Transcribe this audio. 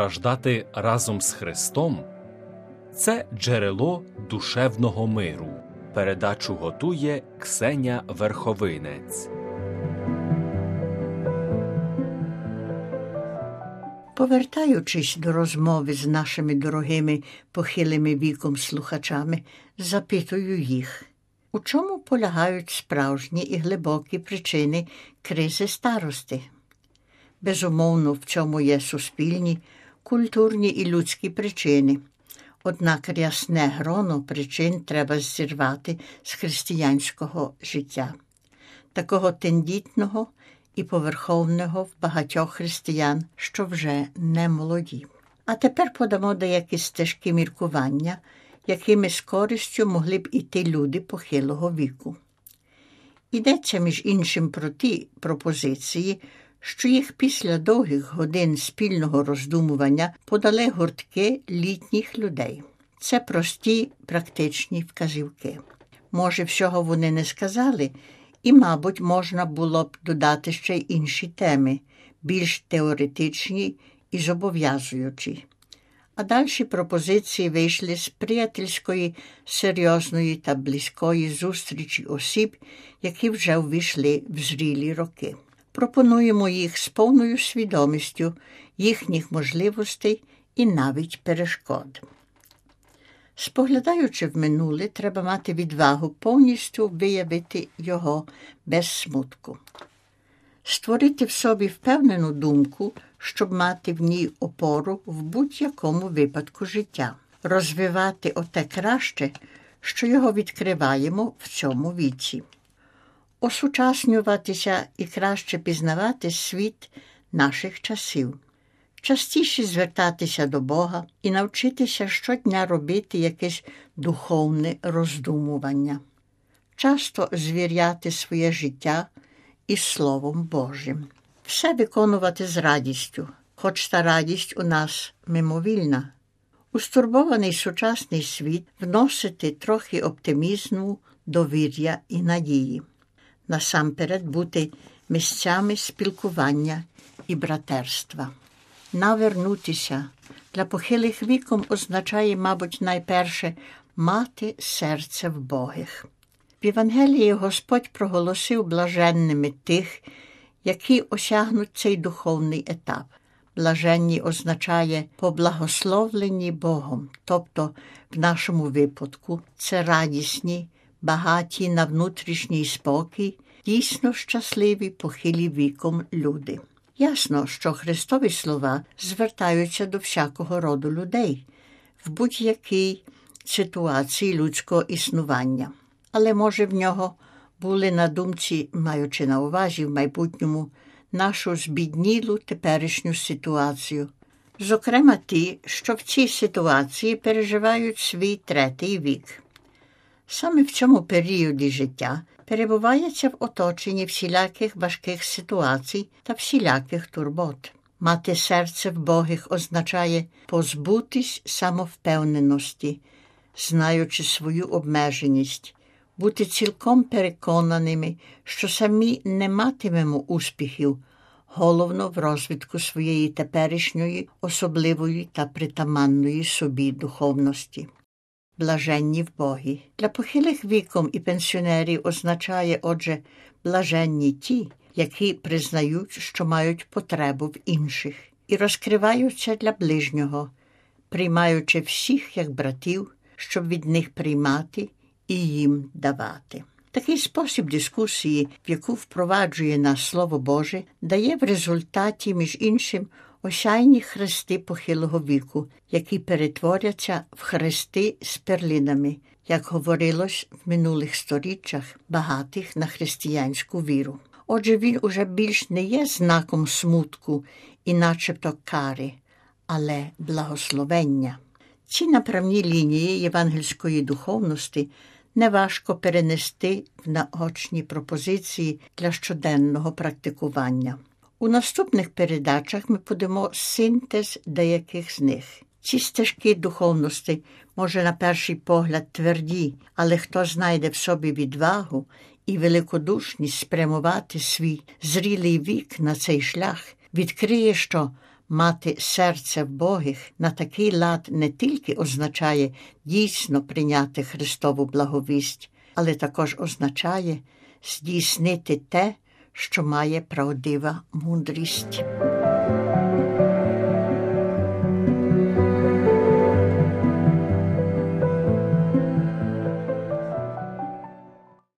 страждати разом з Христом – це джерело душевного миру. Передачу готує Ксеня Верховинець. Повертаючись до розмови з нашими дорогими похилими віком слухачами, запитую їх, у чому полягають справжні і глибокі причини кризи старости? Безумовно, в цьому є суспільні, культурні і людські причини. Однак рясне гроно причин треба зірвати з християнського життя, такого тендітного і поверховного в багатьох християн, що вже не молоді. А тепер подамо деякі стежки міркування, якими з користю могли б іти люди похилого віку. Йдеться, між іншим, про ті пропозиції, що їх після довгих годин спільного роздумування подали гуртки літніх людей. Це прості практичні вказівки. Може, всього вони не сказали, і, мабуть, можна було б додати ще й інші теми, більш теоретичні і зобов'язуючі. А далі пропозиції вийшли з приятельської, серйозної та близької зустрічі осіб, які вже увійшли в зрілі роки. Пропонуємо їх з повною свідомістю їхніх можливостей і навіть перешкод. Споглядаючи в минуле, треба мати відвагу повністю виявити його без смутку. Створити в собі впевнену думку, щоб мати в ній опору в будь-якому випадку життя. Розвивати оте краще, що його відкриваємо в цьому віці. Осучаснюватися і краще пізнавати світ наших часів. Частіше звертатися до Бога і навчитися щодня робити якесь духовне роздумування. Часто звіряти своє життя із Словом Божим. Все виконувати з радістю, хоч та радість у нас мимовільна. У стурбований сучасний світ вносити трохи оптимізму, довір'я і надії. Насамперед бути місцями спілкування і братерства. Навернутися для похилих віком означає, мабуть, найперше мати серце вбогих. В Євангелії Господь проголосив блаженними тих, які осягнуть цей духовний етап. Блаженні означає поблагословлені Богом, тобто в нашому випадку це радісні, багаті на внутрішній спокій, дійсно щасливі похилі віком люди. Ясно, що Христові слова звертаються до всякого роду людей в будь-якій ситуації людського існування. Але, може, в нього були на думці, маючи на увазі в майбутньому, нашу збіднілу теперішню ситуацію. Зокрема, ті, що в цій ситуації переживають свій третій вік. Саме в цьому періоді життя перебувається в оточенні всіляких важких ситуацій та всіляких турбот. Мати серце вбогих означає позбутись самовпевненості, знаючи свою обмеженість, бути цілком переконаними, що самі не матимемо успіхів, головно в розвитку своєї теперішньої, особливої та притаманної собі духовності. Блаженні вбогі. Для похилих віком і пенсіонерів означає, отже, блаженні ті, які признають, що мають потребу в інших, і розкриваються для ближнього, приймаючи всіх як братів, щоб від них приймати і їм давати. Такий спосіб дискусії, в яку впроваджує нас Слово Боже, дає в результаті, між іншим, осяйні хрести похилого віку, які перетворяться в хрести з перлинами, як говорилось в минулих сторіччях, багатих на християнську віру. Отже, він уже більш не є знаком смутку і начебто кари, але благословення. Ці направні лінії євангельської духовності неважко перенести в наочні пропозиції для щоденного практикування. У наступних передачах ми подамо синтез деяких з них. Ці стежки духовності, може, на перший погляд тверді, але хто знайде в собі відвагу і великодушність спрямувати свій зрілий вік на цей шлях, відкриє, що Мати серце вбогих на такий лад не тільки означає дійсно прийняти Христову благовість, але також означає здійснити те, що має правдива мудрість.